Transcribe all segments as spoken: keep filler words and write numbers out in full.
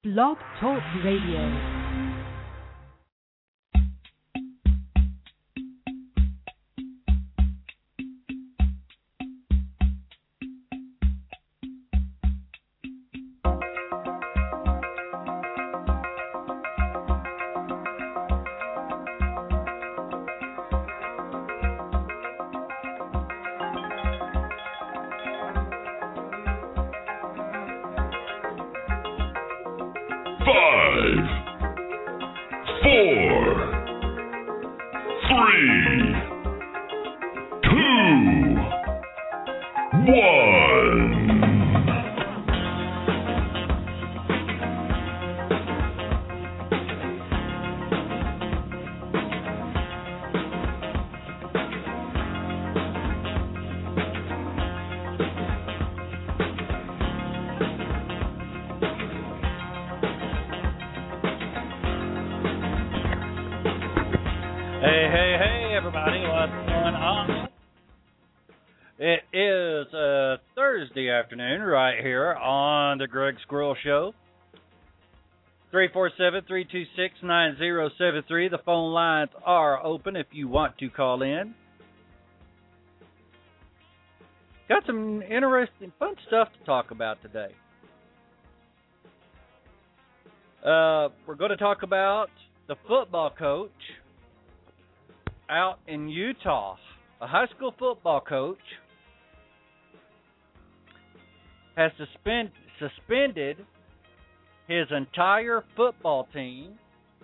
Blog Talk Radio. Hey, hey, hey, everybody, what's going on? It is a Thursday afternoon right here on the Greg Squirrel Show. three four seven, three two six, nine zero seven three. The phone lines are open if you want to call in. Got some interesting, fun stuff to talk about today. Uh, we're going to talk about the football coach out in Utah. A high school football coach has suspend, suspended his entire football team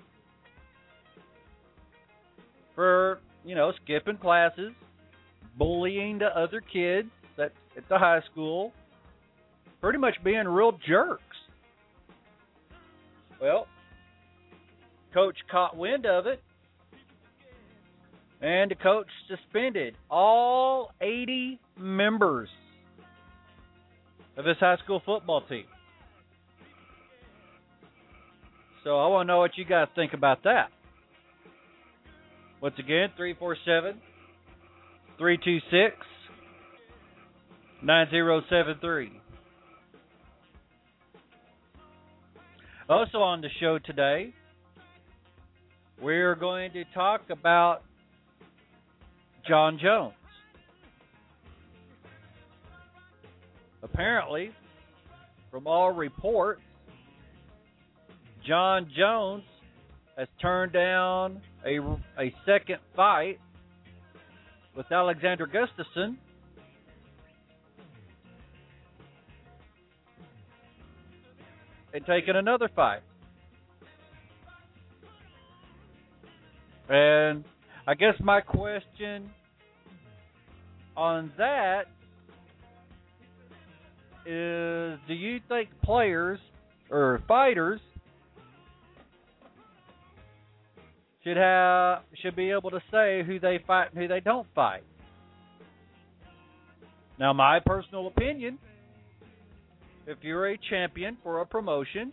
for, you know, skipping classes, bullying the other kids at, at the high school, pretty much being real jerks. Well, coach caught wind of it, and the coach suspended all eighty members of his high school football team. So I want to know what you guys think about that. Once again, three four seven, three two six, nine zero seven three. Also on the show today, we're going to talk about Jon Jones. Apparently, from all reports, Jon Jones has turned down a, a second fight with Alexander Gustafsson and taken another fight. And I guess my question on that is, do you think players or fighters should have should be able to say who they fight and who they don't fight? Now, my personal opinion, if you're a champion for a promotion,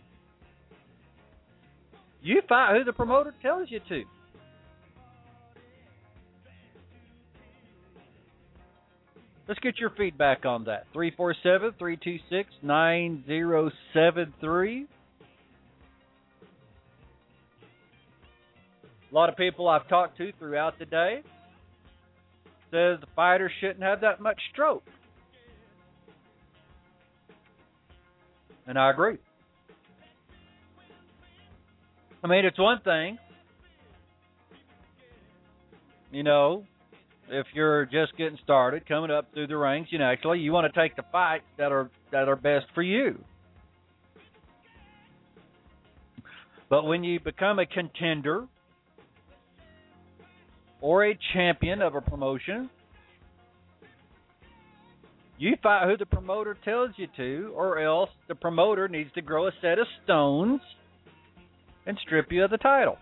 you fight who the promoter tells you to. Let's get your feedback on that. three four seven, three two six, nine zero seven three. A lot of people I've talked to throughout the day says the fighters shouldn't have that much stroke. And I agree. I mean, it's one thing, you know, if you're just getting started, coming up through the ranks, you know, actually you want to take the fights that are that are best for you. But when you become a contender or a champion of a promotion, you fight who the promoter tells you to, or else the promoter needs to grow a set of stones and strip you of the title.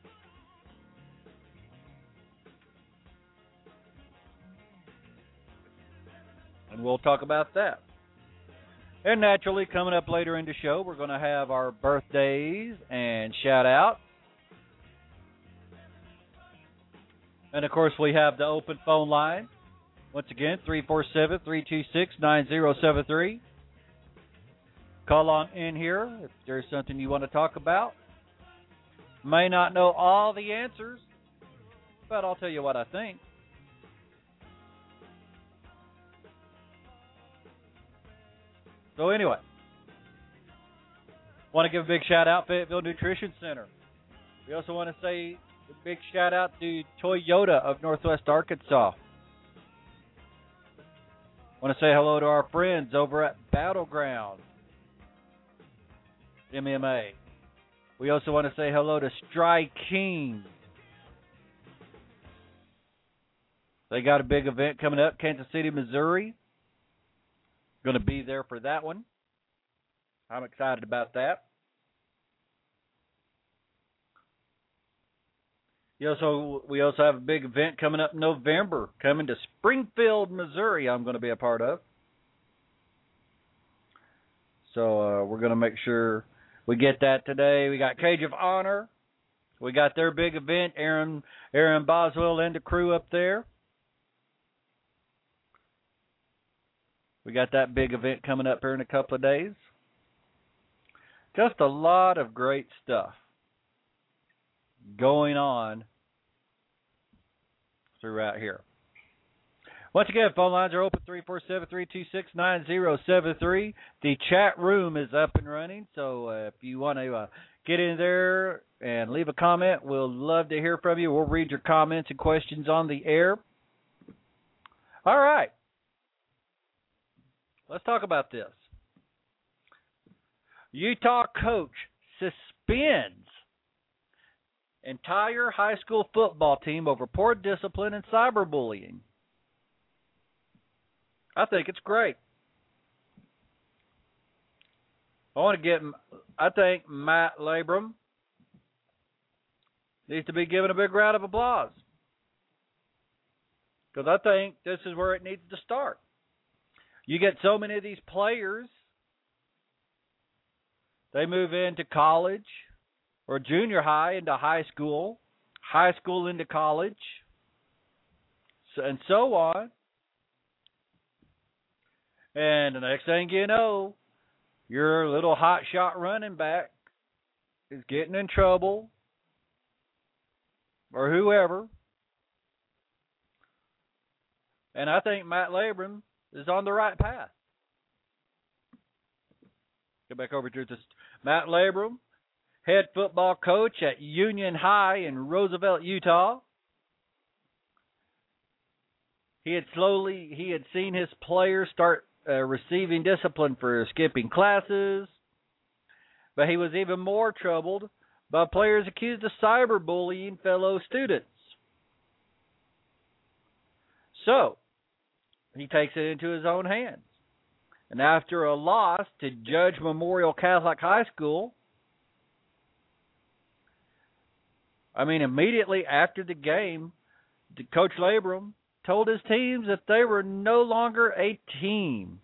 And we'll talk about that. And naturally, coming up later in the show, we're going to have our birthdays and shout-outs. And, of course, we have the open phone line. Once again, three four seven, three two six, nine zero seven three. Call on in here if there's something you want to talk about. May not know all the answers, but I'll tell you what I think. So anyway, want to give a big shout out to Fayetteville Nutrition Center. We also want to say a big shout out to Toyota of Northwest Arkansas. Want to say hello to our friends over at Battleground M M A. We also want to say hello to Strike King. They got a big event coming up, Kansas City, Missouri. Going to be there for that one. I'm excited about that. You also, we also have a big event coming up in November, coming to Springfield, Missouri, I'm going to be a part of. So uh, we're going to make sure we get that today. We got Cage of Honor. We got their big event, Aaron, Aaron Boswell and the crew up there. We got that big event coming up here in a couple of days. Just a lot of great stuff going on throughout here. Once again, phone lines are open, three four seven, three two six, nine zero seven three. The chat room is up and running, so uh, if you want to uh, get in there and leave a comment, we'll love to hear from you. We'll read your comments and questions on the air. All right. Let's talk about this. Utah coach suspends entire high school football team over poor discipline and cyberbullying. I think it's great. I want to get, I think Matt Labrum needs to be given a big round of applause. Because I think this is where it needs to start. You get so many of these players, they move into college or junior high into high school, high school into college, and so on. And the next thing you know, your little hotshot running back is getting in trouble, or whoever. And I think Matt Labrum is on the right path. Go back over to this. Matt Labrum, head football coach at Union High in Roosevelt, Utah. He had slowly, he had seen his players start uh, receiving discipline for skipping classes, but he was even more troubled by players accused of cyberbullying fellow students. So, he takes it into his own hands. And after a loss to Judge Memorial Catholic High School, I mean, immediately after the game, Coach Labrum told his teams that they were no longer a team.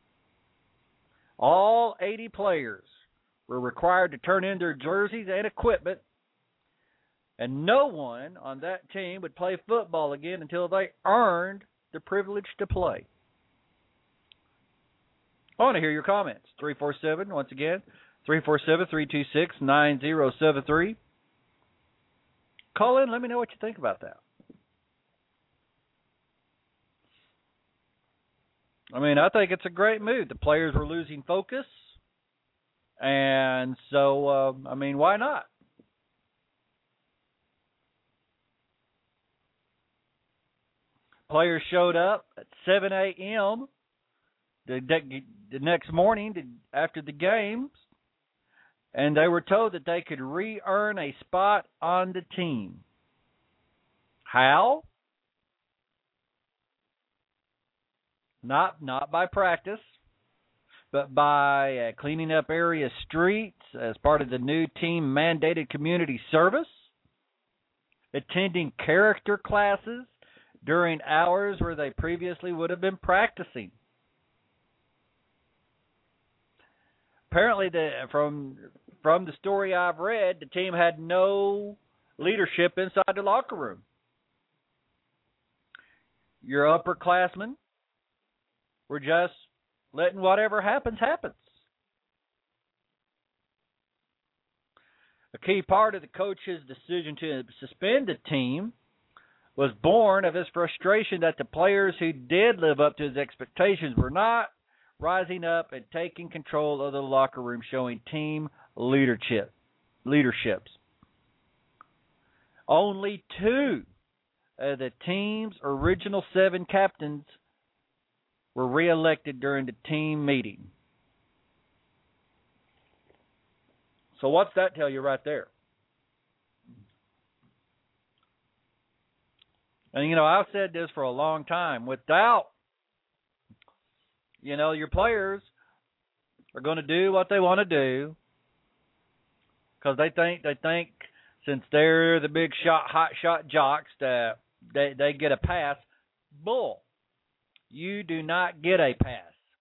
All eighty players were required to turn in their jerseys and equipment, and no one on that team would play football again until they earned the privilege to play. I want to hear your comments. three four seven, once again, three four seven, three two six, nine zero seven three. Call in, let me know what you think about that. I mean, I think it's a great move. The players were losing focus, and so, uh, I mean, why not? Players showed up at seven a.m. The, the next morning to, after the games, and they were told that they could re-earn a spot on the team. How? Not not by practice, but by uh, cleaning up area streets as part of the new team-mandated community service, attending character classes during hours where they previously would have been practicing. Apparently, the, from from the story I've read, the team had no leadership inside the locker room. Your upperclassmen were just letting whatever happens, happens. A key part of the coach's decision to suspend the team was born of his frustration that the players who did live up to his expectations were not rising up and taking control of the locker room, showing team leadership. Leaderships. Only two of the team's original seven captains were reelected during the team meeting. So what's that tell you right there? And, you know, I've said this for a long time. Without, you know, your players are going to do what they want to do because they think, they think since they're the big shot, hot shot jocks that they, they get a pass. Bull. You do not get a pass.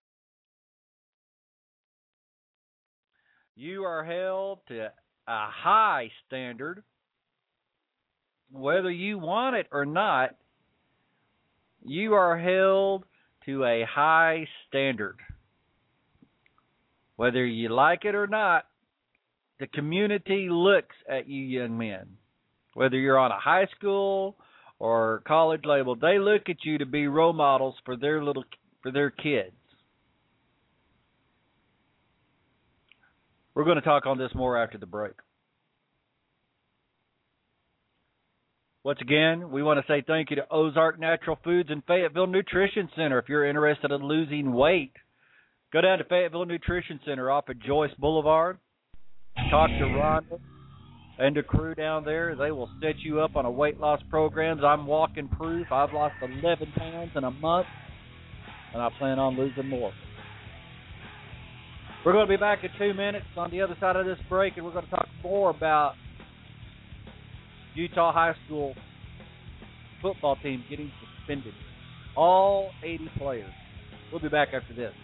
You are held to a high standard. Whether you want it or not, you are held to a high standard. Whether you like it or not, the community looks at you young men. Whether you're on a high school or college level, they look at you to be role models for their little for their kids. We're going to talk on this more after the break. Once again, we want to say thank you to Ozark Natural Foods and Fayetteville Nutrition Center. If you're interested in losing weight, go down to Fayetteville Nutrition Center off of Joyce Boulevard. Talk to Rhonda and the crew down there. They will set you up on a weight loss program. I'm walking proof. I've lost eleven pounds in a month, and I plan on losing more. We're going to be back in two minutes on the other side of this break, and we're going to talk more about Utah High School football team getting suspended. All eighty players. We'll be back after this.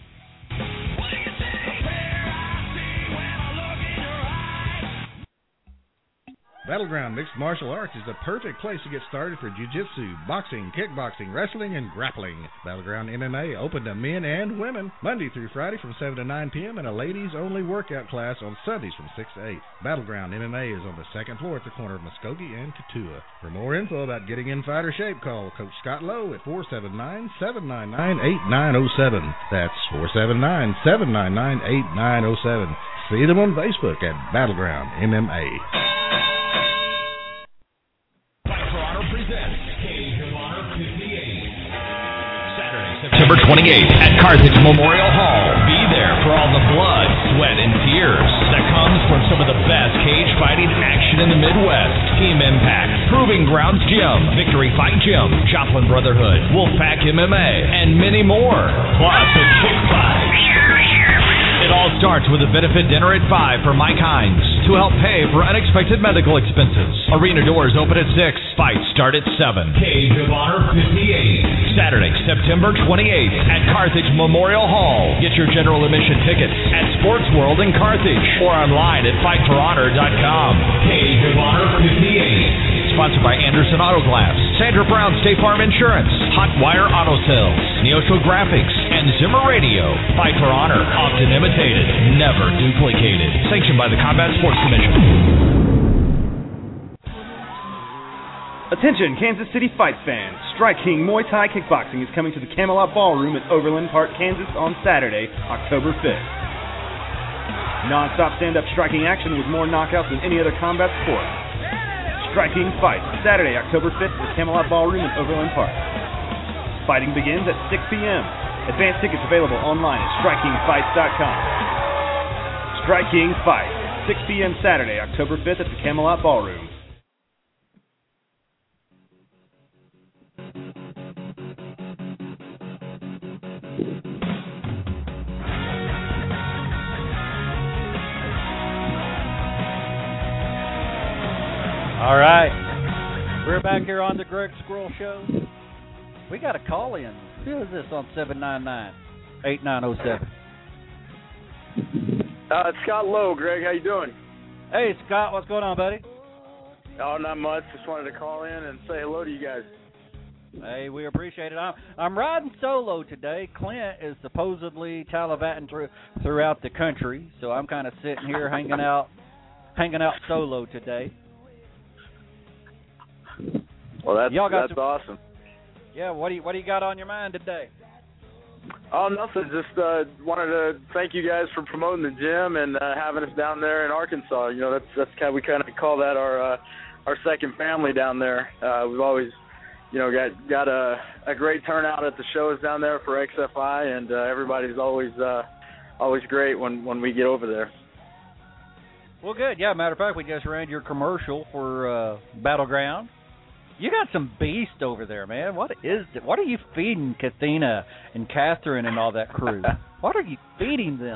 Battleground Mixed Martial Arts is the perfect place to get started for jiu-jitsu, boxing, kickboxing, wrestling, and grappling. Battleground M M A open to men and women Monday through Friday from seven to nine p.m. and a ladies-only workout class on Sundays from six to eight. Battleground M M A is on the second floor at the corner of Muskogee and Katua. For more info about getting in fighter shape, call Coach Scott Lowe at four seven nine, seven nine nine, eight nine zero seven. That's four seven nine, seven nine nine, eight nine zero seven. See them on Facebook at Battleground M M A. September twenty-eighth at Carthage Memorial Hall. Be there for all the blood, sweat, and tears that comes from some of the best cage fighting action in the Midwest. Team Impact, Proving Grounds Gym, Victory Fight Gym, Joplin Brotherhood, Wolfpack M M A, and many more. Plus a kick fight. It all starts with a benefit dinner at five for Mike Hines to help pay for unexpected medical expenses. Arena doors open at six. Fights start at seven. Cage of Honor fifty-eight. Saturday, September twenty-eighth at Carthage Memorial Hall. Get your general admission tickets at Sports World in Carthage or online at fight for honor dot com. Cage of Honor fifty-eight. Sponsored by Anderson Auto Glass, Sandra Brown State Farm Insurance, Hotwire Auto Sales, Neosho Graphics, and Zimmer Radio. Fight for Honor, often imitated, never duplicated. Sanctioned by the Combat Sports Commission. Attention, Kansas City Fights fans. Strike King Muay Thai Kickboxing is coming to the Camelot Ballroom at Overland Park, Kansas on Saturday, October fifth. Non-stop stand-up striking action with more knockouts than any other combat sport. Striking Fights, Saturday, October fifth at Camelot Ballroom in Overland Park. Fighting begins at six p.m. Advanced tickets available online at striking fights dot com. Striking Fights, six p.m. Saturday, October fifth at the Camelot Ballroom. All right. We're back here on the Greg Squirrel Show. We got a call in. Who is this on seven nine nine, eight nine zero seven? Uh, it's Scott Lowe, Greg. How you doing? Hey, Scott. What's going on, buddy? Oh, not much. Just wanted to call in and say hello to you guys. Hey, we appreciate it. I'm, I'm riding solo today. Clint is supposedly tallivanting through, throughout the country, so I'm kind of sitting here hanging out hanging out solo today. Well, that's Y'all got that's some, awesome. Yeah, what do you what do you got on your mind today? Oh, nothing. Just uh, wanted to thank you guys for promoting the gym and uh, having us down there in Arkansas. You know, that's that's kind of, we kind of call that our uh, our second family down there. Uh, we've always, you know, got got a, a great turnout at the shows down there for X F I, and uh, everybody's always uh, always great when, when we get over there. Well, good. Yeah, matter of fact, we just ran your commercial for uh, Battleground. You got some beast over there, man. What is it? What are you feeding Kathina and Catherine and all that crew? What are you feeding them?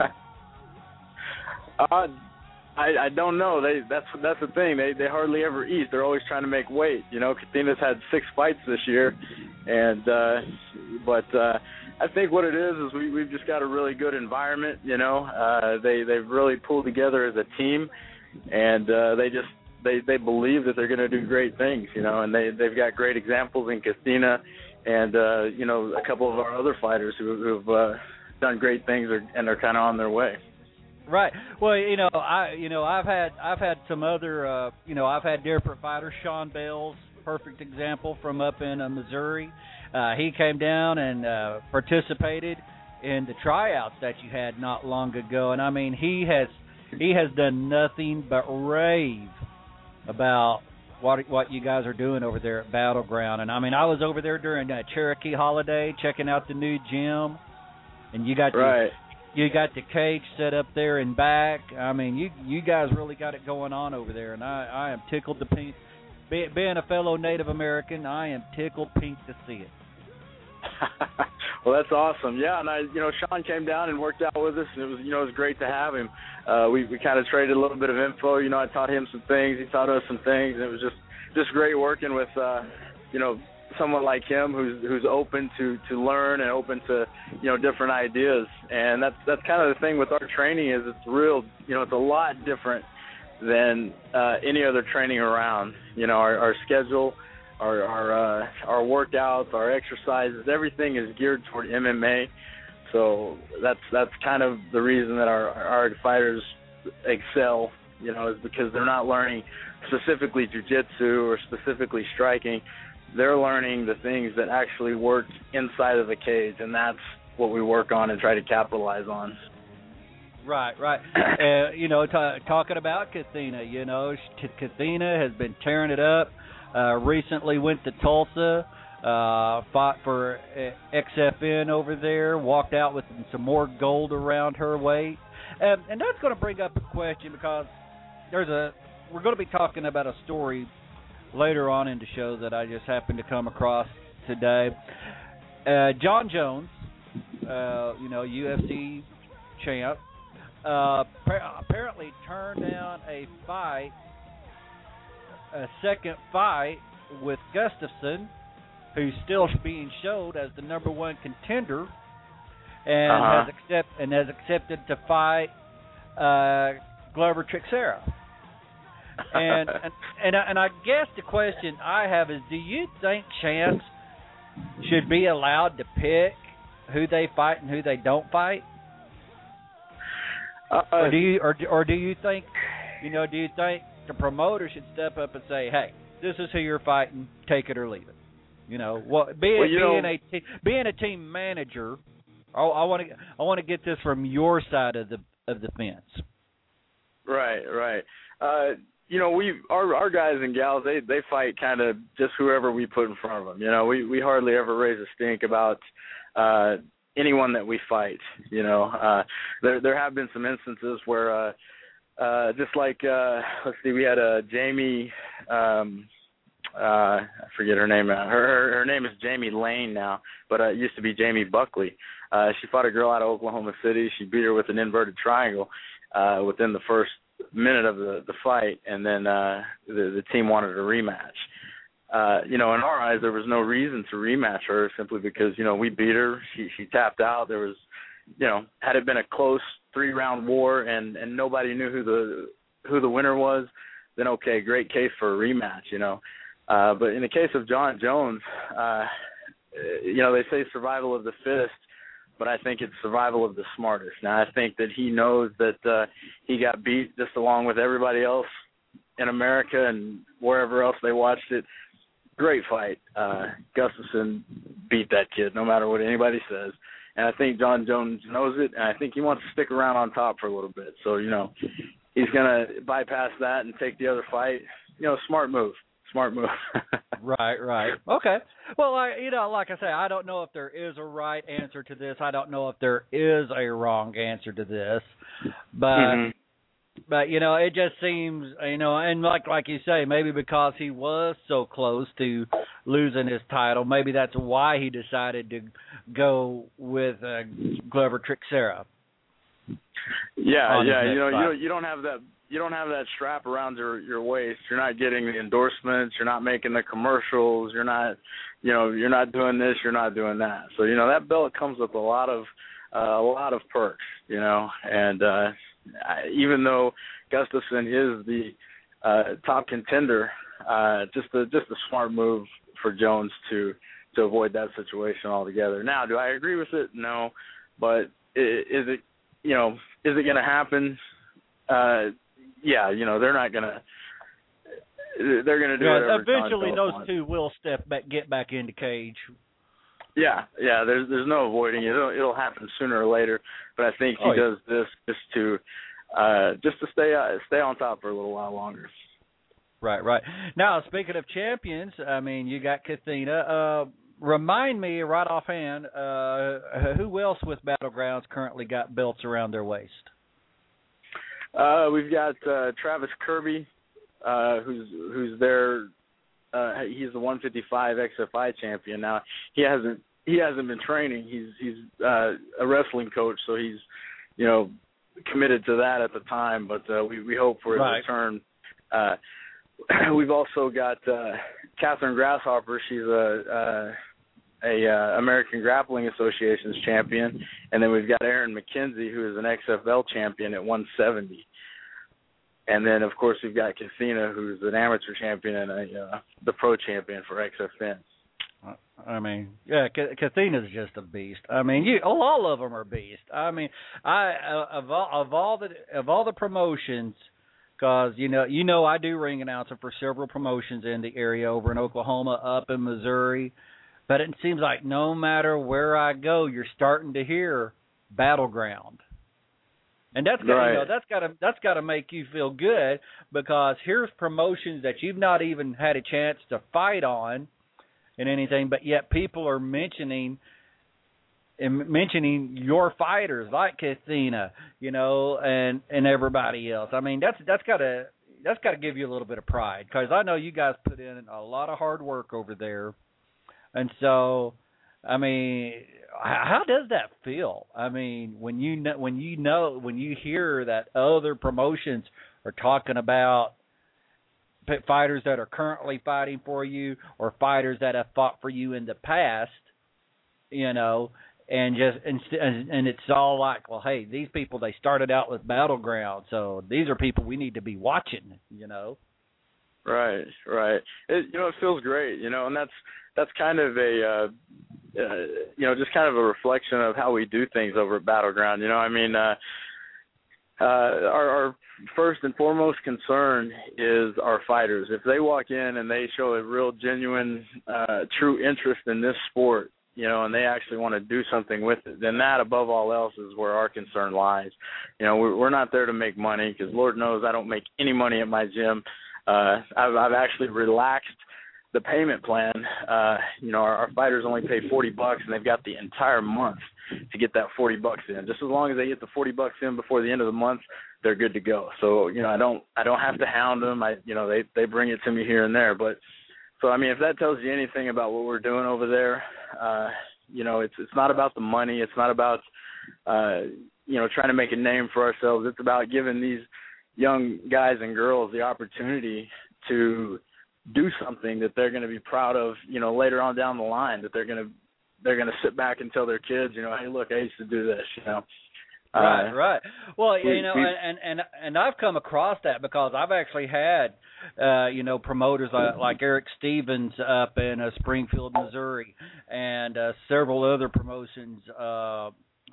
Uh, I I don't know. They that's that's the thing. They they hardly ever eat. They're always trying to make weight. You know, Kathina's had six fights this year, and uh, but uh, I think what it is is we we've just got a really good environment. You know, uh, they they've really pulled together as a team, and uh, they just. They they believe that they're going to do great things, you know, and they they've got great examples in Kathina, and uh, you know, a couple of our other fighters who, who've uh, done great things are, and are kind of on their way. Right. Well, you know, I you know I've had I've had some other uh, you know I've had different fighters. Sean Bell's perfect example from up in uh, Missouri. Uh, he came down and uh, participated in the tryouts that you had not long ago, and I mean he has he has done nothing but rave about what what you guys are doing over there at Battleground. And I mean, I was over there during uh, Cherokee Holiday checking out the new gym, and you got right. the, you got the cage set up there and back. I mean, you you guys really got it going on over there, and I, I am tickled to pink. Be, being a fellow Native American, I am tickled pink to see it. Well, that's awesome. Yeah, and I, you know, Sean came down and worked out with us, and it was, you know, it was great to have him. Uh, we we kind of traded a little bit of info. You know, I taught him some things, he taught us some things, and it was just just great working with, uh, you know, someone like him who's who's open to, to learn and open to, you know, different ideas. And that's that's kind of the thing with our training is it's real, you know, it's a lot different than uh, any other training around. You know, our, our schedule. Our our uh, our workouts, our exercises, everything is geared toward M M A. So that's that's kind of the reason that our our fighters excel. You know, is because they're not learning specifically jiu-jitsu or specifically striking. They're learning the things that actually work inside of the cage, and that's what we work on and try to capitalize on. Right, right. uh, you know, t- talking about Kathina, you know, Kathina has been tearing it up. Uh, recently went to Tulsa, uh, fought for X F N over there, walked out with some more gold around her weight. Um, and that's going to bring up a question because there's a we're going to be talking about a story later on in the show that I just happened to come across today. Uh, John Jones, uh, you know, U F C champ, uh, apparently turned down a fight a second fight with Gustafson, who's still being showed as the number one contender, and uh-huh. has accept and has accepted to fight uh, Glover Teixeira. And and and I, and I guess the question I have is, do you think champs should be allowed to pick who they fight and who they don't fight, uh, or do you or or do you think you know do you think the promoter should step up and say, "Hey, this is who you're fighting. Take it or leave it." You know, what being well, you being know, a te- being a team manager, I want to I want to get this from your side of the of the fence. Right, right. Uh, you know, we our our guys and gals they they fight kind of just whoever we put in front of them. You know, we we hardly ever raise a stink about uh, anyone that we fight. You know, uh, there there have been some instances where. Uh, Uh, just like, uh, let's see, we had a Jamie, um, uh, I forget her name. Her, her her name is Jamie Lane now, but uh, it used to be Jamie Buckley. Uh, she fought a girl out of Oklahoma City. She beat her with an inverted triangle uh, within the first minute of the, the fight, and then uh, the, the team wanted a rematch. Uh, you know, in our eyes, there was no reason to rematch her simply because, you know, we beat her. She, she tapped out. There was, you know, had it been a close three-round war and, and nobody knew who the who the winner was, then okay, great case for a rematch, you know. Uh, but in the case of John Jones, uh, you know, they say survival of the fittest. but I think it's survival of the smartest. Now, I think that he knows that uh, he got beat just along with everybody else in America and wherever else they watched it. Great fight. Uh, Gustafsson beat that kid, no matter what anybody says. And I think John Jones knows it, and I think he wants to stick around on top for a little bit. So, you know, he's going to bypass that and take the other fight. You know, smart move. Smart move. Right, right. Okay. Well, I, you know, like I say, I don't know if there is a right answer to this. I don't know if there is a wrong answer to this. But, mm-hmm. but you know, it just seems, you know, and like like you say, maybe because he was so close to losing his title, maybe that's why he decided to go with uh, Glover Teixeira. Yeah, yeah. You know, you know, you don't have that. You don't have that strap around your, your waist. You're not getting the endorsements. You're not making the commercials. You're not, you know, you're not doing this. You're not doing that. So, you know, that belt comes with a lot of, uh, a lot of perks, you know, and uh, I, even though Gustafsson is the uh, top contender, uh, just a, just a smart move for Jones to, to avoid that situation altogether. Now, do I agree with it? No, but is it, you know, is it going to happen? Uh, Yeah, you know, they're not going to – they're going to do yeah, whatever. Eventually those wants. two will step back, get back into cage. Yeah, yeah, there's there's no avoiding it. It'll, it'll happen sooner or later, but I think he oh, does yeah. this just to uh, just to stay uh, stay on top for a little while longer. Right, right. Now, speaking of champions, I mean, you got Kathina. Uh, remind me right offhand, uh, who else with Battlegrounds currently got belts around their waist? Uh, we've got uh, Travis Kirby, uh, who's who's there. Uh, he's the one fifty-five X F I champion now. He hasn't he hasn't been training. He's he's uh, a wrestling coach, so he's you know committed to that at the time. But uh, we we hope for his right. return. Uh, we've also got uh, Catherine Grasshopper. She's a uh, a uh, American Grappling Association's champion, and then we've got Aaron McKenzie, who is an X F L champion at one seventy. And then, of course, we've got Kathina, who's an amateur champion and a, uh, the pro champion for X F N. I mean, yeah, Kathina's just a beast. I mean, you all of them are beasts. I mean, I uh, of all of all the of all the promotions, because you know you know I do ring announcing for several promotions in the area over in Oklahoma, up in Missouri. But it seems like no matter where I go, you're starting to hear Battleground, and that's got right. you know, that's got to that's got to make you feel good, because here's promotions that you've not even had a chance to fight on, and anything, but yet people are mentioning and mentioning your fighters like Kathina, you know, and and everybody else. I mean, that's that's got to that's got to give you a little bit of pride, because I know you guys put in a lot of hard work over there. And so, I mean, how does that feel? I mean, when you know, when you know, when you hear that other promotions are talking about fighters that are currently fighting for you, or fighters that have fought for you in the past, you know, and just and, and it's all like, well, hey, these people, they started out with Battleground, so these are people we need to be watching, you know. Right, right. It, you know, it feels great, you know, and that's that's kind of a, uh, uh, you know, just kind of a reflection of how we do things over at Battleground. You know, I mean, uh, uh, our, our first and foremost concern is our fighters. If they walk in and they show a real genuine, uh, true interest in this sport, you know, and they actually want to do something with it, then that, above all else, is where our concern lies. You know, we're, we're not there to make money, because Lord knows I don't make any money at my gym. Uh, I've, I've actually relaxed the payment plan. Uh, you know, our, our fighters only pay forty bucks, and they've got the entire month to get that forty bucks in. Just as long as they get the forty bucks in before the end of the month, they're good to go. So, you know, I don't, I don't have to hound them. I, you know, they, they bring it to me here and there. But so, I mean, if that tells you anything about what we're doing over there, uh, you know, it's, it's not about the money. It's not about, uh, you know, trying to make a name for ourselves. It's about giving these young guys and girls the opportunity to do something that they're going to be proud of, you know, later on down the line, that they're going to, they're going to sit back and tell their kids, you know, hey, look, I used to do this, you know. Right, uh, right. Well, we, you know, we, and, and and I've come across that, because I've actually had, uh, you know, promoters like, like Eric Stevens up in uh, Springfield, Missouri, and uh, several other promotions uh,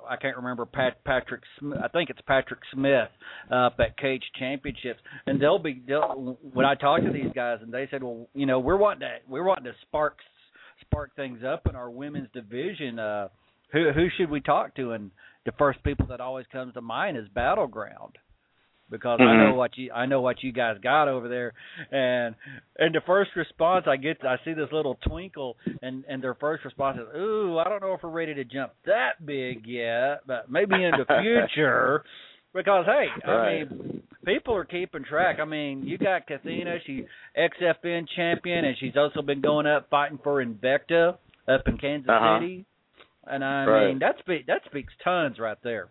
I can't remember Pat, Patrick. Smith, I think it's Patrick Smith up at Cage Championships, and they'll be they'll, when I talk to these guys, and they said, well, you know, we're wanting to we're wanting to spark spark things up in our women's division. Uh, who who should we talk to? And the first people that always comes to mind is Battleground. Because mm-hmm. I know what you I know what you guys got over there, and and the first response I get, I see this little twinkle, and, and their first response is, "Ooh, I don't know if we're ready to jump that big yet, but maybe in the future." Because hey, right. I mean, people are keeping track. I mean, you got Kathina, she's X F N champion, and she's also been going up fighting for Invicta up in Kansas uh-huh. City, and I right. mean that speaks that speaks tons right there.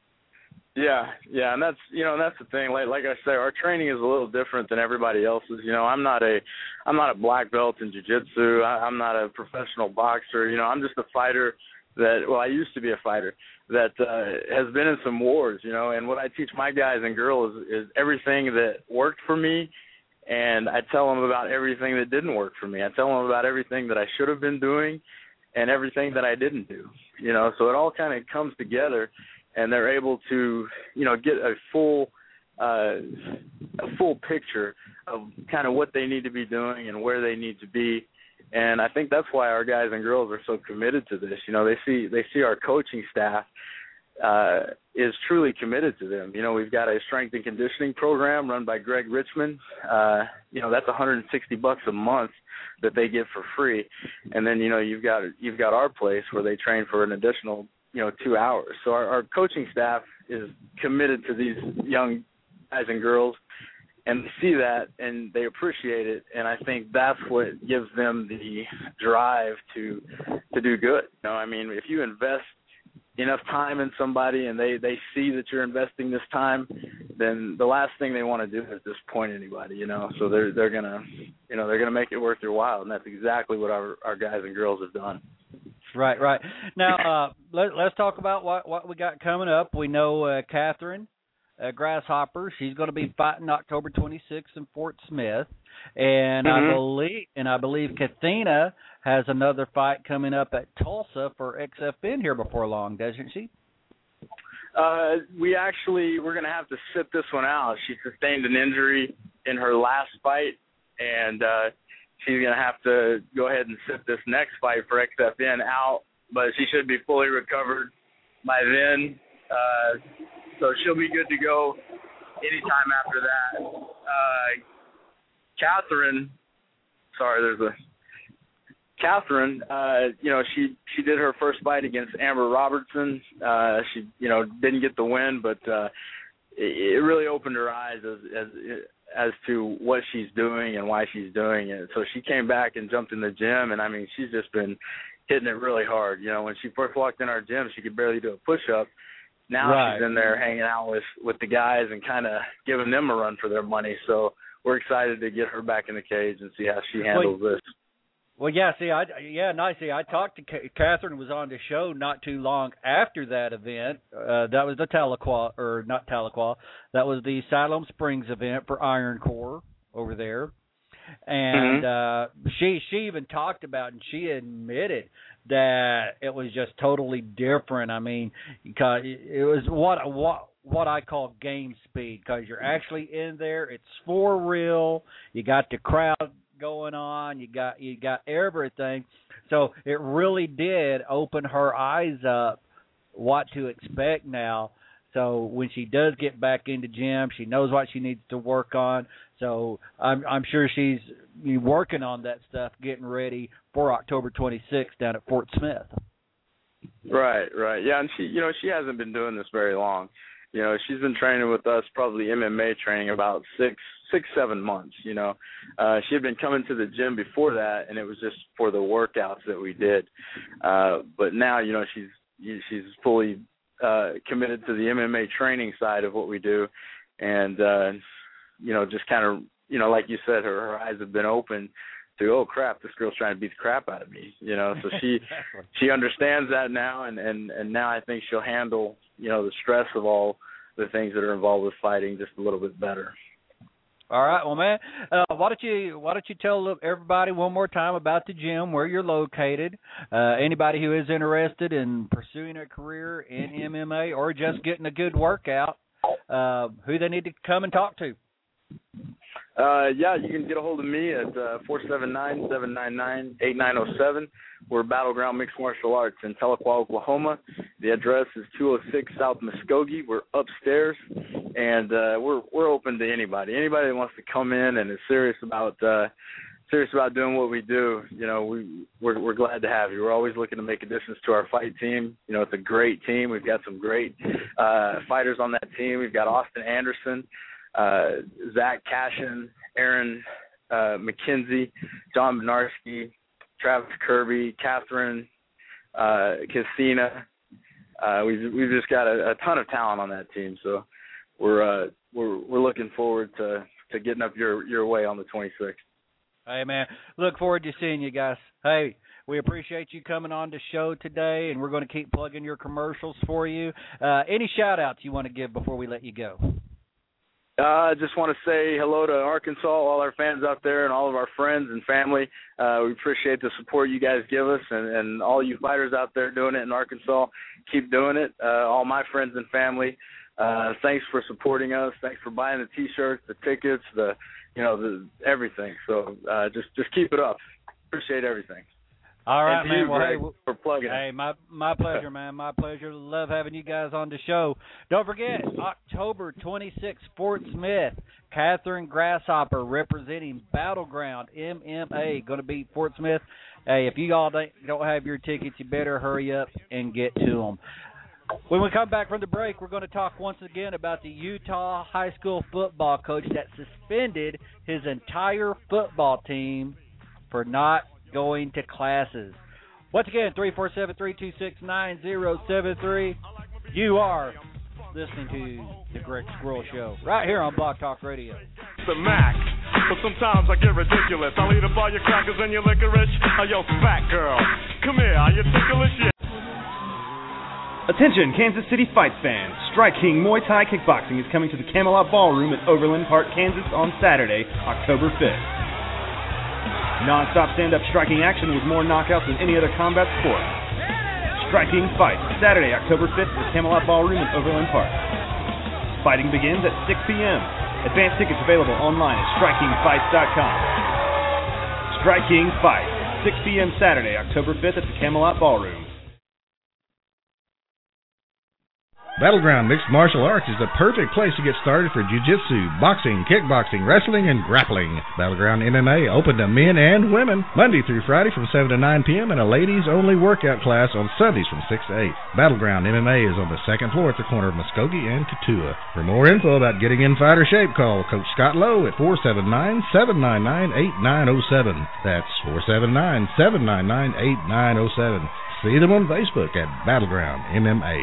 Yeah, yeah, and that's you know and that's the thing. Like like I say, our training is a little different than everybody else's. You know, I'm not a I'm not a black belt in jiu-jitsu. I, I'm not a professional boxer. You know, I'm just a fighter that well, I used to be a fighter that uh, has been in some wars. You know, and what I teach my guys and girls is, is everything that worked for me, and I tell them about everything that didn't work for me. I tell them about everything that I should have been doing, and everything that I didn't do. You know, so it all kind of comes together. And they're able to, you know, get a full, uh, a full picture of kind of what they need to be doing and where they need to be. And I think that's why our guys and girls are so committed to this. You know, they see they see our coaching staff uh, is truly committed to them. You know, we've got a strength and conditioning program run by Greg Richmond. Uh, you know, that's one hundred sixty bucks a month that they get for free. And then, you know, you've got you've got our place where they train for an additional you know, two hours. So our, our coaching staff is committed to these young guys and girls, and they see that and they appreciate it. And I think that's what gives them the drive to to do good. You know, I mean, if you invest enough time in somebody and they, they see that you're investing this time, then the last thing they want to do is disappoint anybody. You know, so they're they're gonna you know they're gonna make it worth their while, and that's exactly what our our guys and girls have done. Right, right. Now, uh, let, let's talk about what, what we got coming up. We know uh, Catherine uh, Grasshopper, she's going to be fighting October twenty-sixth in Fort Smith, and mm-hmm. I believe and I believe Kathina has another fight coming up at Tulsa for X F N here before long, doesn't she? Uh, we actually we're going to have to sit this one out. She sustained an injury in her last fight, and uh, she's going to have to go ahead and sit this next fight for X F N out, but she should be fully recovered by then. Uh, so she'll be good to go anytime after that. Uh, Catherine, sorry, there's a Catherine. Uh, you know, she she did her first fight against Amber Robertson. Uh, she you know didn't get the win, but uh, it, it really opened her eyes as as as to what she's doing and why she's doing it. So she came back and jumped in the gym, and I mean, she's just been hitting it really hard. You know, when she first walked in our gym, she could barely do a push-up. Now right. she's in there hanging out with, with the guys and kind of giving them a run for their money. So we're excited to get her back in the cage and see how she handles well, this. Well, yeah, see, I yeah, nice. See, I talked to K- Catherine was on the show not too long after that event. Uh, that was the Tahlequah, or not Tahlequah. That was the Siloam Springs event for Iron Core over there. And mm-hmm. uh, she she even talked about, and she admitted that it was just totally different. I mean, because it was what what what I call game speed, because you're actually in there. It's for real. You got the crowd going on. You got you got everything. So it really did open her eyes up what to expect now. So when she does get back into gym, she knows what she needs to work on. So I'm I'm sure she's working on that stuff, getting ready for October twenty-sixth down at Fort Smith. Right, right. Yeah, and she you know, she hasn't been doing this very long. You know, she's been training with us, probably M M A training, about six, six, seven months, you know. Uh, she had been coming to the gym before that, and it was just for the workouts that we did. Uh, but now, you know, she's she's fully uh, committed to the M M A training side of what we do. And, uh, you know, just kind of, you know, like you said, her, her eyes have been open to, oh, crap, this girl's trying to beat the crap out of me, you know. So she exactly. she understands that now, and, and, and now I think she'll handle, you know, the stress of all the things that are involved with fighting just a little bit better. All right, well, man, uh, why don't you why don't you tell everybody one more time about the gym, where you're located, uh, anybody who is interested in pursuing a career in M M A or just getting a good workout, uh, who they need to come and talk to. Uh, yeah, you can get a hold of me at uh, four seven nine, seven nine nine, eight nine zero seven. We're Battleground Mixed Martial Arts in Tahlequah, Oklahoma. The address is two oh six South Muskogee. We're upstairs, and uh, we're we're open to anybody. Anybody that wants to come in and is serious about uh, serious about doing what we do. You know, we we're, we're glad to have you. We're always looking to make additions to our fight team. You know, it's a great team. We've got some great uh, fighters on that team. We've got Austin Anderson, uh, Zach Cashin, Aaron uh, McKenzie, John Benarski, Travis Kirby, Catherine, uh, Cassina. Uh, we've we've just got a, a ton of talent on that team, so we're uh, we're we're looking forward to, to getting up your your way on the twenty-sixth. Hey man, look forward to seeing you guys. Hey, we appreciate you coming on the show today, and we're going to keep plugging your commercials for you. Uh, any shout outs you want to give before we let you go? I uh, just want to say hello to Arkansas, all our fans out there, and all of our friends and family. Uh, we appreciate the support you guys give us, and, and all you fighters out there doing it in Arkansas, keep doing it. Uh, all my friends and family, uh, thanks for supporting us. Thanks for buying the T-shirts, the tickets, the you know, the everything. So uh, just just keep it up. Appreciate everything. All right, man. You, well, Greg, hey, for plugging. Hey, my my pleasure, man. My pleasure. Love having you guys on the show. Don't forget, October twenty-sixth, Fort Smith, Catherine Grasshopper representing Battleground M M A, going to beat Fort Smith. Hey, if you all don't have your tickets, you better hurry up and get to them. When we come back from the break, we're going to talk once again about the Utah high school football coach that suspended his entire football team for not going to classes. Once again, three four seven, three two six, nine zero seven three. You are listening to The Greg Squirrel Show right here on Blog Talk Radio. The Mac, but sometimes I get ridiculous. I'll eat up all your crackers and your licorice. Oh, yo, fat girl, come here, are you ticklish yet? Attention, Kansas City fight fans. Strike King Muay Thai Kickboxing is coming to the Camelot Ballroom at Overland Park, Kansas on Saturday, October fifth. Non-stop stand-up striking action with more knockouts than any other combat sport. Striking Fight, Saturday, October fifth at Camelot Ballroom at Overland Park. Fighting begins at six p.m. Advance tickets available online at striking fights dot com. Striking Fight, six p.m. Saturday, October fifth at the Camelot Ballroom. Battleground Mixed Martial Arts is the perfect place to get started for jiu-jitsu, boxing, kickboxing, wrestling, and grappling. Battleground M M A open to men and women Monday through Friday from seven to nine p.m. and a ladies-only workout class on Sundays from six to eight. Battleground M M A is on the second floor at the corner of Muskogee and Katua. For more info about getting in fighter shape, call Coach Scott Lowe at four seven nine, seven nine nine, eight nine zero seven. That's four seven nine, seven nine nine, eight nine zero seven. See them on Facebook at Battleground M M A.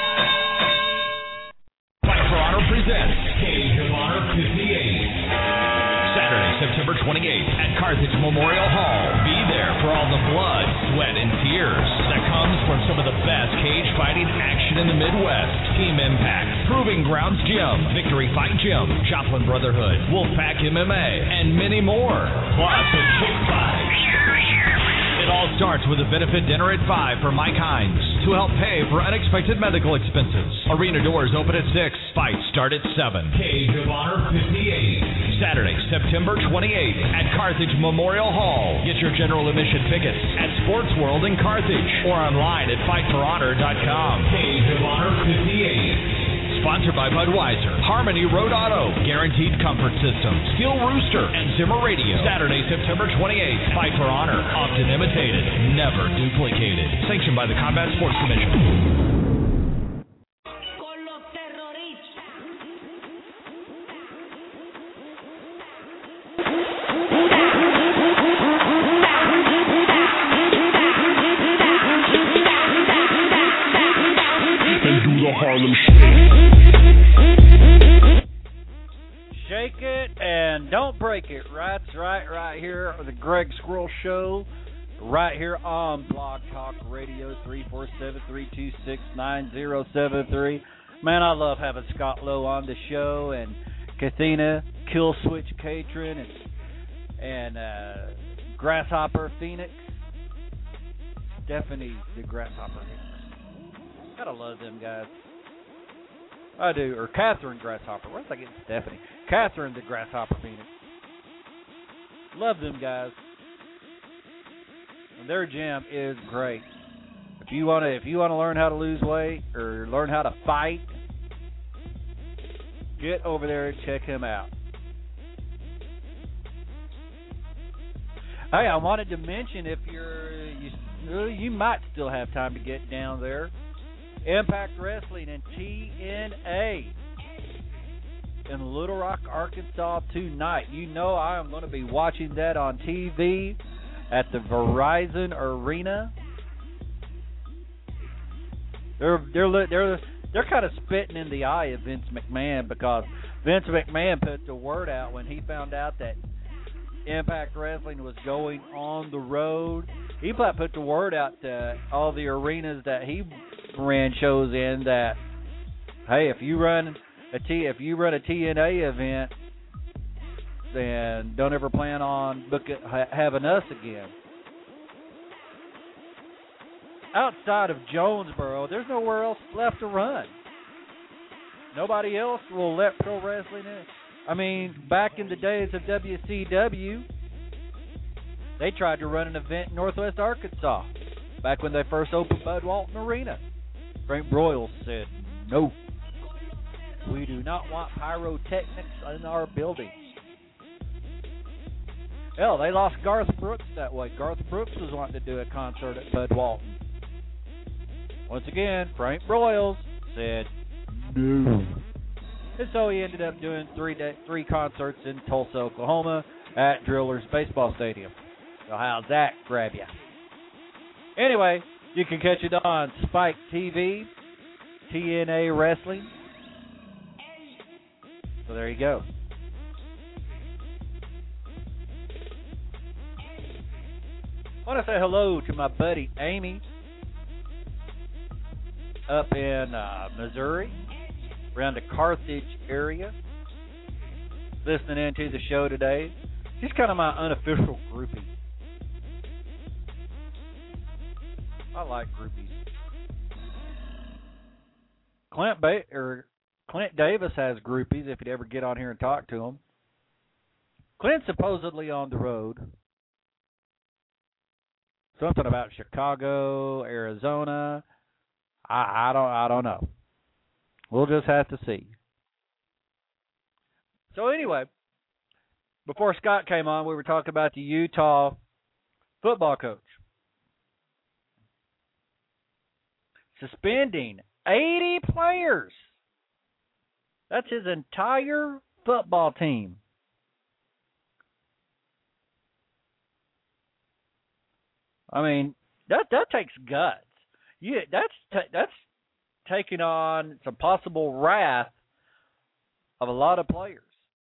Presents Cage of Honor fifty-eight. Saturday, September twenty-eighth at Carthage Memorial Hall. Be there for all the blood, sweat, and tears that comes from some of the best cage fighting action in the Midwest. Team Impact, Proving Grounds Gym, Victory Fight Gym, Joplin Brotherhood, Wolfpack M M A, and many more. Plus a kick fight. It all starts with a benefit dinner at five for Mike Hines to help pay for unexpected medical expenses. Arena doors open at six. Fights start at seven. Cage of Honor fifty-eight. Saturday, September twenty-eighth at Carthage Memorial Hall. Get your general admission tickets at Sports World in Carthage or online at fight for honor dot com. Cage of Honor fifty-eight. Sponsored by Budweiser, Harmony Road Auto, Guaranteed Comfort System, Steel Rooster, and Zimmer Radio. Saturday, September twenty-eighth. Fight for Honor. Often imitated, never duplicated. Sanctioned by the Combat Sports Commission. Harlem Shake. Shake it and don't break it. Right, right, right here on the Greg Squirrel Show, right here on Blog Talk Radio, three four seven, three two six, nine zero seven three. Man, I love having Scott Lowe on the show, and Kathina, Kill Switch Catron and and uh, Grasshopper Phoenix. Stephanie the Grasshopper Phoenix. Gotta love them guys. I do. Or Catherine Grasshopper. Where's I getting Stephanie? Catherine the Grasshopper Phoenix. Love them guys. And their gym is great. If you wanna if you wanna learn how to lose weight or learn how to fight, get over there and check him out. Hey, I wanted to mention if you're you, you might still have time to get down there. Impact Wrestling and T N A in Little Rock, Arkansas tonight. You know I am going to be watching that on T V at the Verizon Arena. They're they're they're they're kind of spitting in the eye of Vince McMahon because Vince McMahon put the word out when he found out that Impact Wrestling was going on the road. He put the word out to all the arenas that he ran shows in that, hey, if you run a T if you run a T N A event, then don't ever plan on book it, ha, having us again. Outside of Jonesboro, there's nowhere else left to run. Nobody else will let pro wrestling in. I mean, back in the days of W C W, they tried to run an event in Northwest Arkansas back when they first opened Bud Walton Arena. Frank Broyles said, no, we do not want pyrotechnics in our buildings. Hell, they lost Garth Brooks that way. Garth Brooks was wanting to do a concert at Bud Walton. Once again, Frank Broyles said, no. And so he ended up doing three day, three concerts in Tulsa, Oklahoma at Drillers Baseball Stadium. So how's that grab you? Anyway, you can catch it on Spike T V, T N A Wrestling. So there you go. I want to say hello to my buddy Amy up in uh, Missouri, around the Carthage area, listening into the show today. She's kind of my unofficial groupie. I like groupies. Clint ba- or Clint Davis has groupies if you'd ever get on here and talk to him. Clint's supposedly on the road. Something about Chicago, Arizona. I, I don't I don't know. We'll just have to see. So anyway, before Scott came on, we were talking about the Utah football coach suspending eighty players. That's his entire football team. I mean, that that takes guts. Yeah, that's t- that's taking on some possible wrath of a lot of players.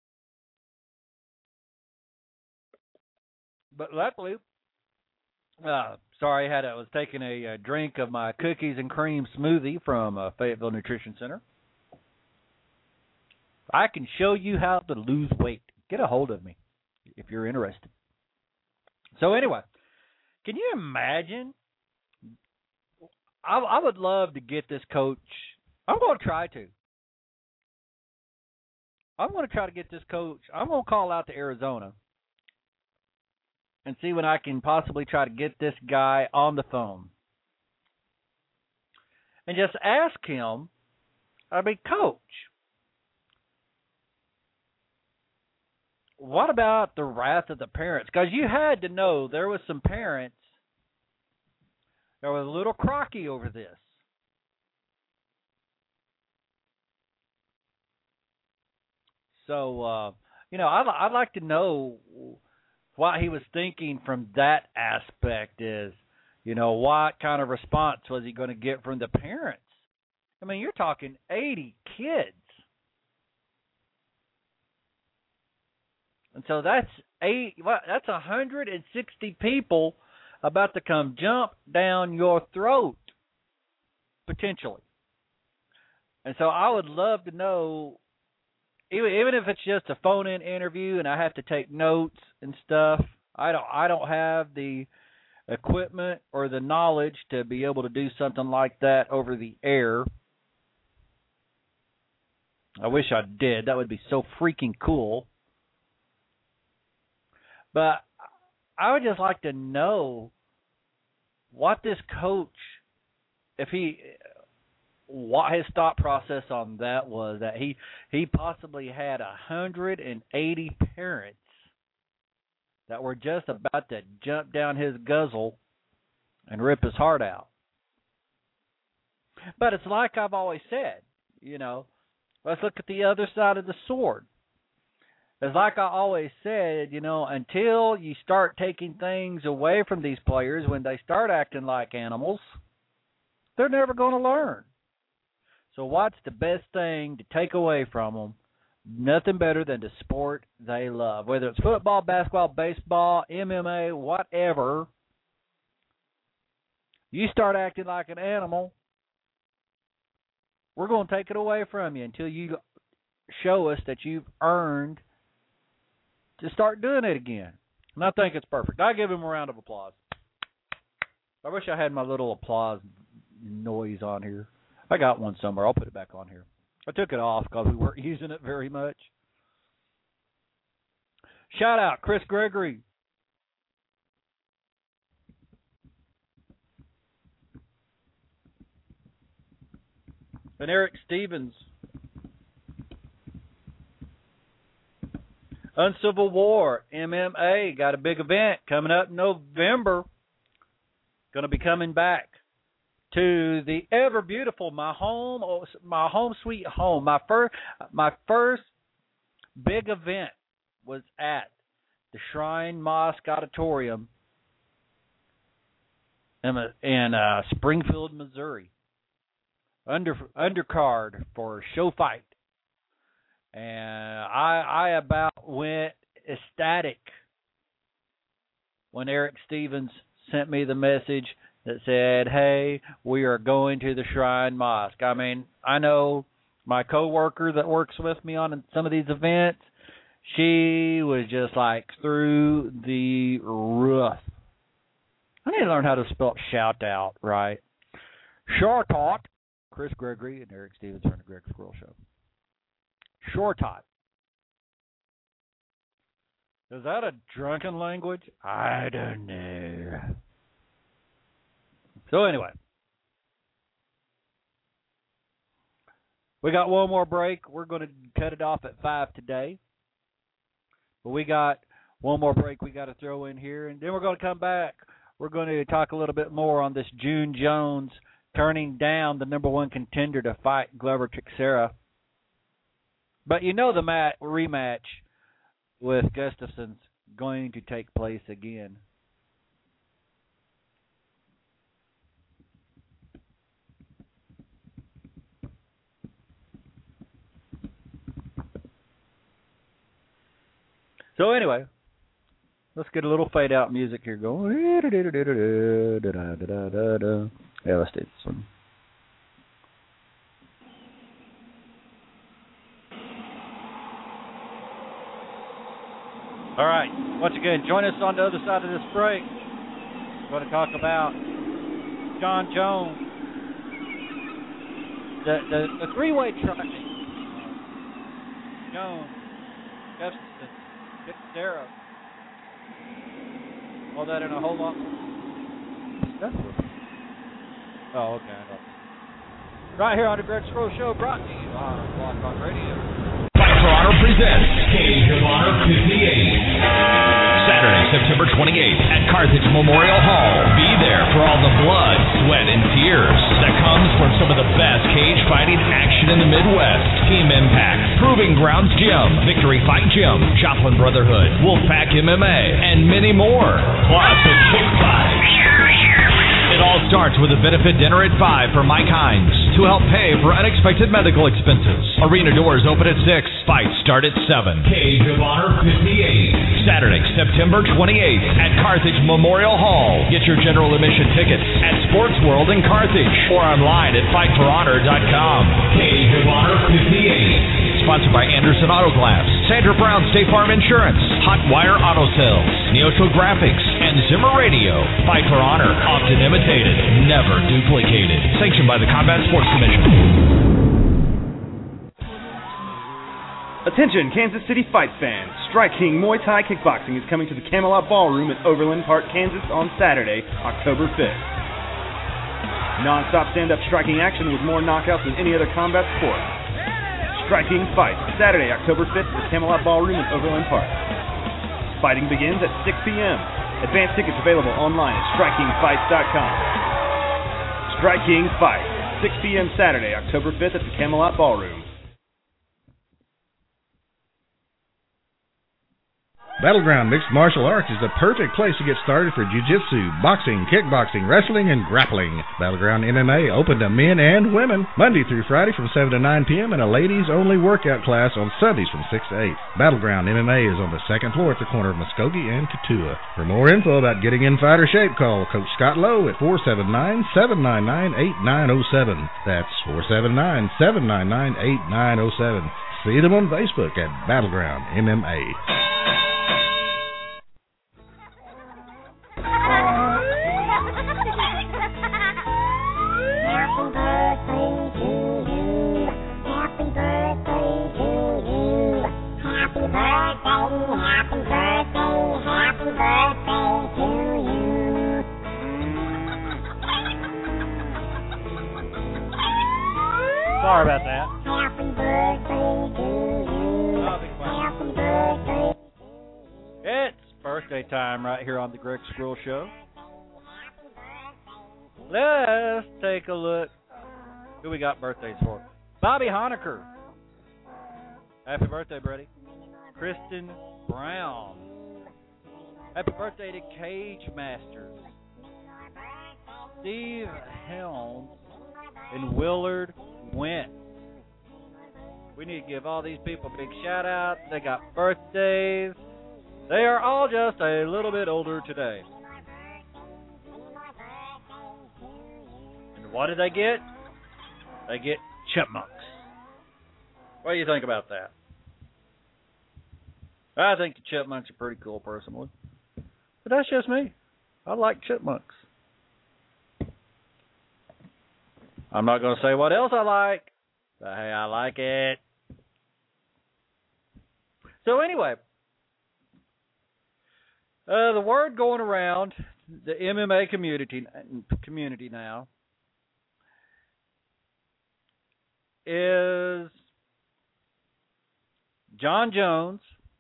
But luckily, uh, sorry, I had I was taking a, a drink of my cookies and cream smoothie from uh, Fayetteville Nutrition Center. I can show you how to lose weight. Get a hold of me if you're interested. So anyway, can you imagine? I, I would love to get this coach. I'm going to try to. I'm going to try to get this coach. I'm going to call out to Arizona and see when I can possibly try to get this guy on the phone. And just ask him, I mean, coach, what about the wrath of the parents? Because you had to know there was some parents that were a little crocky over this. So, uh, you know, I'd, I'd like to know what he was thinking from that aspect is, you know, what kind of response was he going to get from the parents? I mean, you're talking eighty kids. And so that's eight. Well, that's one hundred sixty people about to come jump down your throat, potentially. And so I would love to know even even if it's just a phone-in interview and I have to take notes and stuff, I don't I don't have the equipment or the knowledge to be able to do something like that over the air. I wish I did. That would be so freaking cool. But I would just like to know what this coach, if he, what his thought process on that was, that he, he possibly had one hundred eighty parents that were just about to jump down his guzzle and rip his heart out. But it's like I've always said, you know, let's look at the other side of the sword. It's like I always said, you know, until you start taking things away from these players, when they start acting like animals, they're never going to learn. So what's the best thing to take away from them? Nothing better than the sport they love. Whether it's football, basketball, baseball, M M A, whatever, you start acting like an animal, we're going to take it away from you until you show us that you've earned to start doing it again. And I think it's perfect. I give him a round of applause. I wish I had my little applause noise on here. I got one somewhere. I'll put it back on here. I took it off because we weren't using it very much. Shout out Chris Gregory. And Eric Stevens. Uncivil War, M M A, got a big event coming up in November. Going to be coming back to the ever beautiful, my home, my home sweet home. My first, my first big event was at the Shrine Mosque Auditorium in, in uh, Springfield, Missouri. Under undercard for Show Fight. And I I about went ecstatic when Eric Stevens sent me the message that said, hey, we are going to the Shrine Mosque. I mean, I know my coworker that works with me on some of these events, she was just like through the roof. I need to learn how to spell shout out right. Shout out. Chris Gregory and Eric Stevens on the Greg Squirrel Show. Short tot. Is that a drunken language? I don't know. So anyway, we got one more break. We're going to cut it off at five today. But we got one more break we got to throw in here, and then we're going to come back. We're going to talk a little bit more on this June Jones turning down the number one contender to fight Glover Teixeira. But you know the mat, rematch with Gustafson's going to take place again. So anyway, let's get a little fade-out music here going. Yeah, let's do this one. All right. Once again, join us on the other side of this break. We're going to talk about Jon Jones. The, the, the three-way tracking. Jones, Gustafson, Teixeira. All that and a whole lot more stuff. Oh, okay. I know. Right here on the Greg Squirrel Show, brought to you on Blog Talk Radio. Fight for Honor presents Cage of Honor fifty-eight. Saturday, September twenty-eighth at Carthage Memorial Hall. Be there for all the blood, sweat, and tears that comes from some of the best cage fighting action in the Midwest. Team Impact, Proving Grounds Gym, Victory Fight Gym, Joplin Brotherhood, Wolfpack M M A, and many more. Plus a kick fight. It all starts with a benefit dinner at five for Mike Hines to help pay for unexpected medical expenses. Arena doors open at six. Fights start at seven. Cage of Honor fifty-eight. Saturday, September twenty-eighth at Carthage Memorial Hall. Get your general admission tickets at Sports World in Carthage or online at fight for honor dot com. Cage of Honor fifty-eight. Sponsored by Anderson Auto Glass, Sandra Brown State Farm Insurance, Hotwire Auto Sales, Neosho Graphics, and Zimmer Radio. Fight for Honor, often imitated, never duplicated. Sanctioned by the Combat Sports Commission. Attention, Kansas City Fights fans. Strike King Muay Thai Kickboxing is coming to the Camelot Ballroom at Overland Park, Kansas on Saturday, October fifth. Non-stop stand-up striking action with more knockouts than any other combat sport. Striking Fights, Saturday, October fifth at Camelot Ballroom in Overland Park. Fighting begins at six p.m. Advance tickets available online at striking fights dot com. Striking Fights, six p.m. Saturday, October fifth at the Camelot Ballroom. Battleground Mixed Martial Arts is the perfect place to get started for jiu-jitsu, boxing, kickboxing, wrestling, and grappling. Battleground M M A open to men and women Monday through Friday from seven to nine p.m. and a ladies-only workout class on Sundays from six to eight. Battleground M M A is on the second floor at the corner of Muskogee and Katua. For more info about getting in fighter shape, call Coach Scott Lowe at four seven nine, seven nine nine, eight nine zero seven. That's four seven nine, seven nine nine, eight nine zero seven. See them on Facebook at Battleground M M A. Sorry about that. Happy birthday to you. Happy birthday. It's birthday time right here on the Greg Squirrel Show. Let's take a look. Who we got birthdays for? Bobby Honecker. Happy birthday, Brady. Kristen Brown. Happy birthday to Cage Masters. Steve Helms and Willard Went. We need to give all these people a big shout out. They got birthdays. They are all just a little bit older today. And what do they get? They get chipmunks. What do you think about that? I think the chipmunks are pretty cool personally. But that's just me. I like chipmunks. I'm not going to say what else I like, but hey, I like it. So anyway, uh, the word going around the M M A community community now is John Jones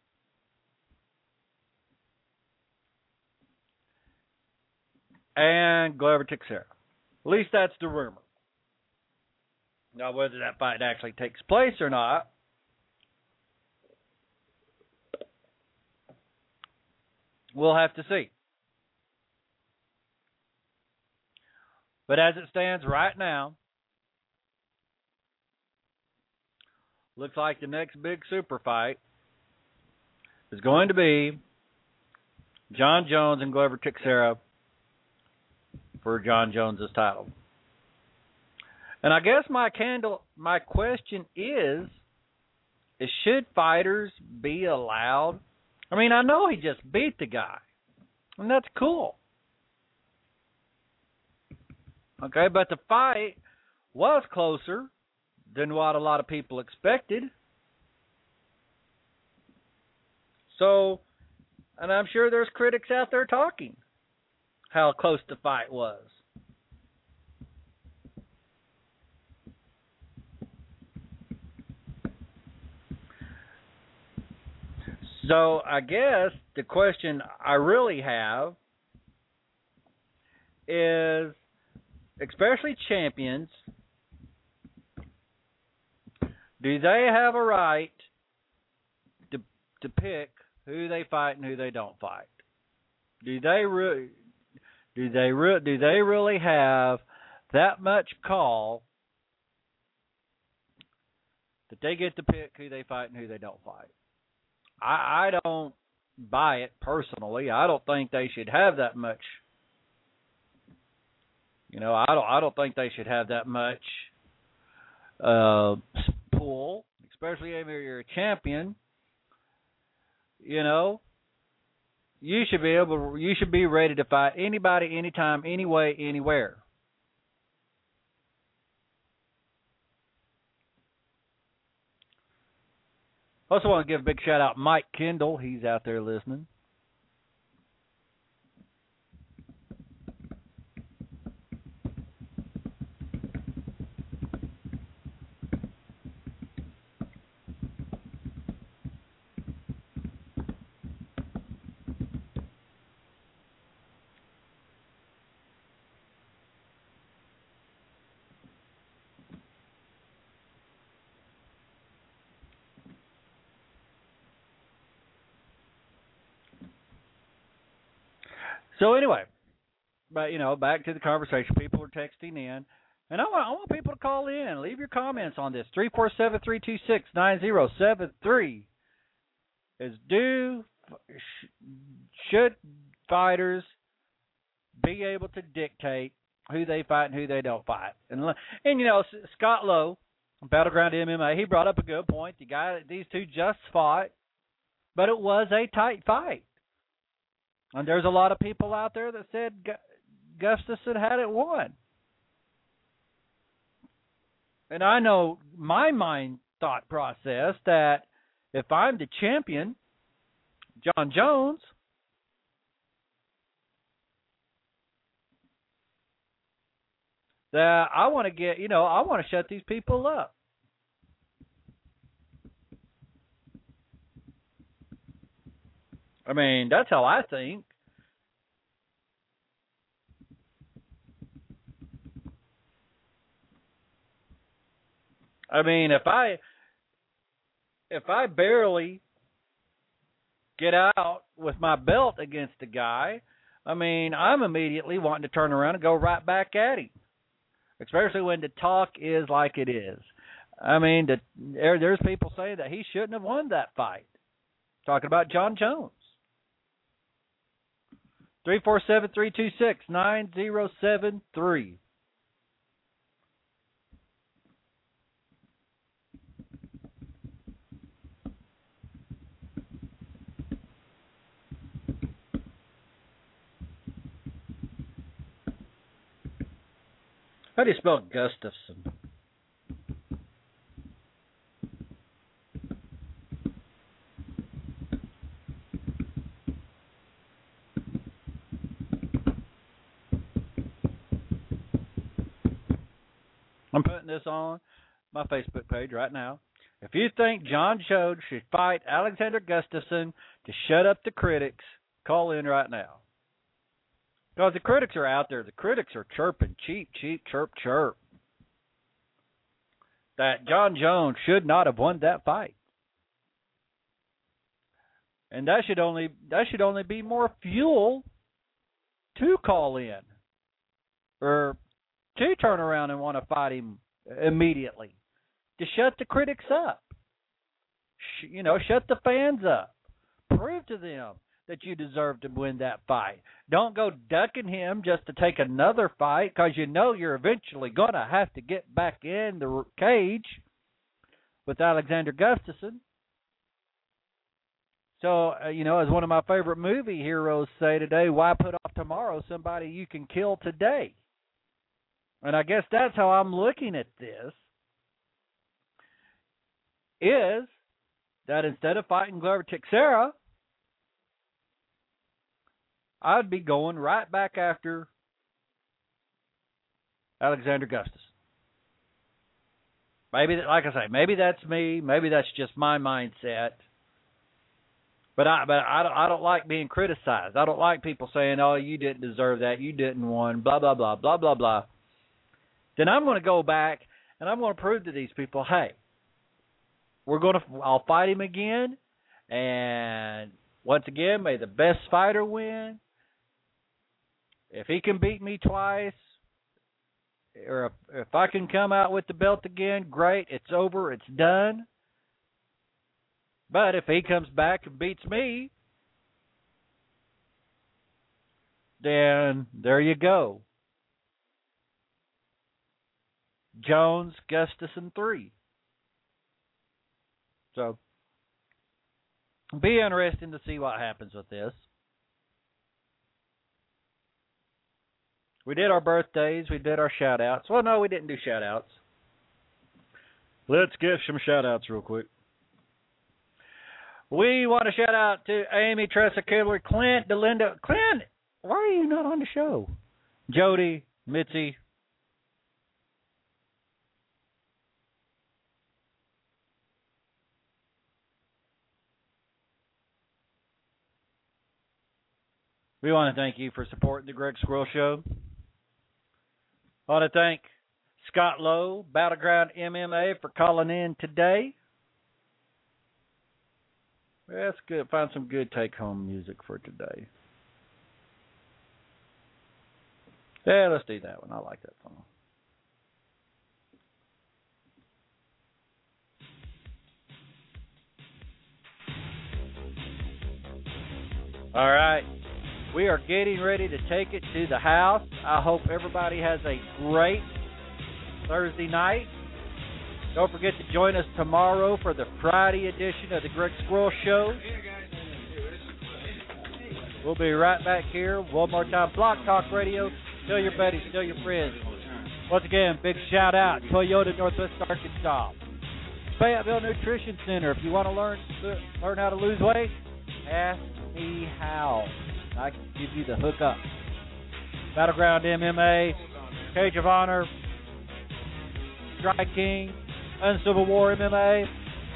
and Glover Teixeira. At least that's the rumor. Now, whether that fight actually takes place or not, we'll have to see. But as it stands right now, looks like the next big super fight is going to be John Jones and Glover Teixeira for John Jones's title. And I guess my candle, my question is, is should fighters be allowed? I mean, I know he just beat the guy, and that's cool. Okay, but the fight was closer than what a lot of people expected. So, and I'm sure there's critics out there talking how close the fight was. So I guess the question I really have is, especially champions, do they have a right to to pick who they fight and who they don't fight? Do they really Do they re- do they really have that much call that they get to pick who they fight and who they don't fight? I, I don't buy it personally. I don't think they should have that much. You know, I don't. I don't think they should have that much uh, pull, especially if you're a champion. You know, you should be able. You should be ready to fight anybody, anytime, anyway, anywhere. Also want to give a big shout out Mike Kendall. He's out there listening. So anyway, but you know, back to the conversation. People are texting in, and I want I want people to call in, leave your comments on this. Three four seven three two six nine zero seven three. Is do should fighters be able to dictate who they fight and who they don't fight? And and you know, Scott Lowe, Battleground M M A, he brought up a good point. The guy, these two just fought, but it was a tight fight. And there's a lot of people out there that said Gustafsson had it won. And I know my mind thought process that if I'm the champion, John Jones, that I want to get, you know, I want to shut these people up. I mean, that's how I think. I mean, if I if I barely get out with my belt against a guy, I mean, I'm immediately wanting to turn around and go right back at him, especially when the talk is like it is. I mean, the, there, there's people saying that he shouldn't have won that fight. Talking about John Jones. three four seven three two six nine zero seven three. How do you spell Gustafsson? I'm putting this on my Facebook page right now. If you think John Jones should fight Alexander Gustafsson to shut up the critics, call in right now. Because the critics are out there. The critics are chirping, cheep, cheep, chirp, chirp, that John Jones should not have won that fight. And that should only that should only be more fuel to call in, or to turn around and want to fight him immediately, to shut the critics up. Sh- you know, shut the fans up. Prove to them that you deserve to win that fight. Don't go ducking him just to take another fight, because you know you're eventually going to have to get back in the cage with Alexander Gustafsson. So, uh, you know, as one of my favorite movie heroes say today, why put off tomorrow somebody you can kill today? And I guess that's how I'm looking at this, is that instead of fighting Glover Teixeira, I'd be going right back after Alexander Gustafsson. Maybe, like I say, maybe that's me. Maybe that's just my mindset. But I, but I don't, I don't like being criticized. I don't like people saying, "Oh, you didn't deserve that. You didn't win." Blah blah blah blah blah blah. Then I'm going to go back and I'm going to prove to these people, hey, we're going to. I'll fight him again, and once again, may the best fighter win. If he can beat me twice, or if, if I can come out with the belt again, great. It's over. It's done. But if he comes back and beats me, then there you go. Jones, Gustafson, three. So, be interesting to see what happens with this. We did our birthdays. We did our shout-outs. Well, no, we didn't do shout-outs. Let's give some shout-outs real quick. We want to shout out to Amy, Tressa, Kibler, Clint, Delinda. Clint, why are you not on the show? Jody, Mitzi. We want to thank you for supporting the Greg Squirrel Show. I want to thank Scott Lowe, Battleground M M A, for calling in today. That's good. Find some good take-home music for today. Yeah, let's do that one. I like that song. All right. We are getting ready to take it to the house. I hope everybody has a great Thursday night. Don't forget to join us tomorrow for the Friday edition of the Greg Squirrel Show. We'll be right back here one more time. Block Talk Radio. Tell your buddies, tell your friends. Once again, big shout out, Toyota Northwest Arkansas. Fayetteville Nutrition Center. If you want to learn learn how to lose weight, ask me how. I can give you the hookup. Battleground M M A, Cage of Honor, Strike King, Uncivil War M M A,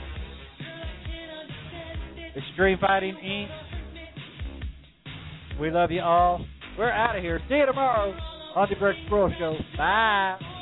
Extreme Fighting Incorporated. We love you all. We're out of here. See you tomorrow on the Greg Squirrel Show. Bye.